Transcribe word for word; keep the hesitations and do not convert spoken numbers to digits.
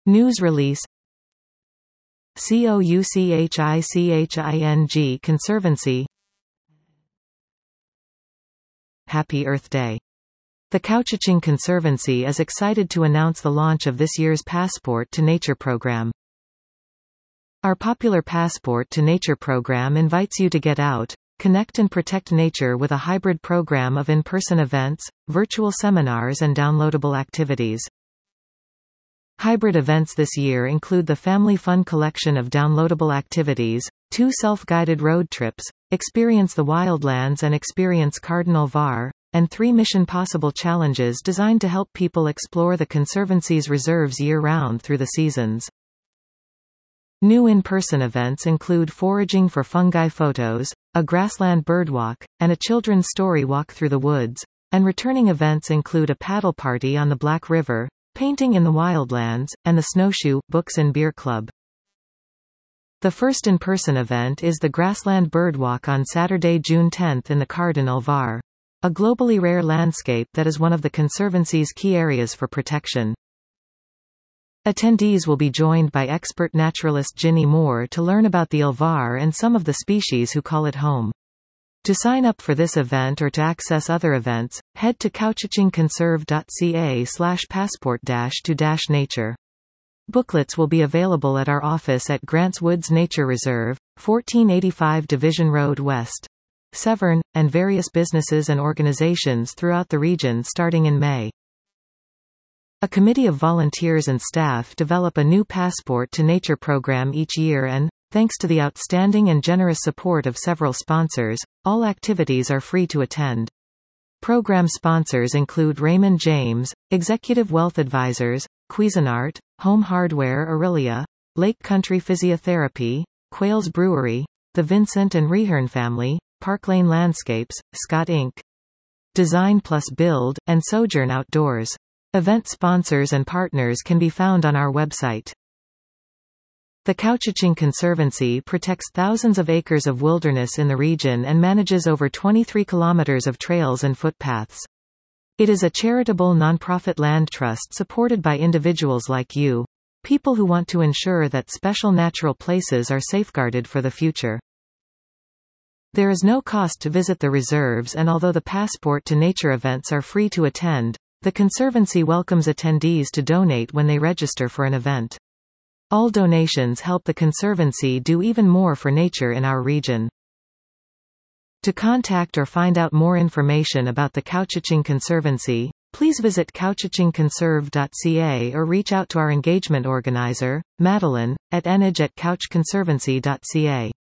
News release. COUCHICHING Conservancy. Happy Earth Day. The Couchiching Conservancy is excited to announce the launch of this year's Passport to Nature program. Our popular Passport to Nature program invites you to get out, connect and protect nature with a hybrid program of in-person events, virtual seminars and downloadable activities. Hybrid events this year include the Family Fun collection of downloadable activities, two self-guided road trips, Experience the Wildlands and Experience Cardinal Var, and three Mission Possible challenges designed to help people explore the Conservancy's reserves year-round through the seasons. New in-person events include Foraging for Fungi photos, a grassland birdwalk, and a children's story walk through the woods, and returning events include a paddle party on the Black River, Painting in the Wildlands, and the Snowshoe, Books and Beer Club. The first in-person event is the Grassland Birdwalk on Saturday, June tenth in the Cardinal Var, a globally rare landscape that is one of the Conservancy's key areas for protection. Attendees will be joined by expert naturalist Ginny Moore to learn about the Alvar and some of the species who call it home. To sign up for this event or to access other events, head to couchichingconserve.ca slash passport-to-nature. Booklets will be available at our office at Grants Woods Nature Reserve, fourteen eighty-five Division Road West, Severn, and various businesses and organizations throughout the region starting in May. A committee of volunteers and staff develop a new Passport to Nature program each year and, thanks to the outstanding and generous support of several sponsors, all activities are free to attend. Program sponsors include Raymond James, Executive Wealth Advisors, Cuisinart, Home Hardware Aurelia, Lake Country Physiotherapy, Quails Brewery, the Vincent and Rehern Family, Park Lane Landscapes, Scott Incorporated, Design Plus Build, and Sojourn Outdoors. Event sponsors and partners can be found on our website. The Couchiching Conservancy protects thousands of acres of wilderness in the region and manages over twenty-three kilometers of trails and footpaths. It is a charitable nonprofit land trust supported by individuals like you, people who want to ensure that special natural places are safeguarded for the future. There is no cost to visit the reserves, and although the Passport to Nature events are free to attend, the Conservancy welcomes attendees to donate when they register for an event. All donations help the Conservancy do even more for nature in our region. To contact or find out more information about the Couchiching Conservancy, please visit couchichingconserve.ca or reach out to our engagement organizer, Madeline, at enage at couchconservancy.ca.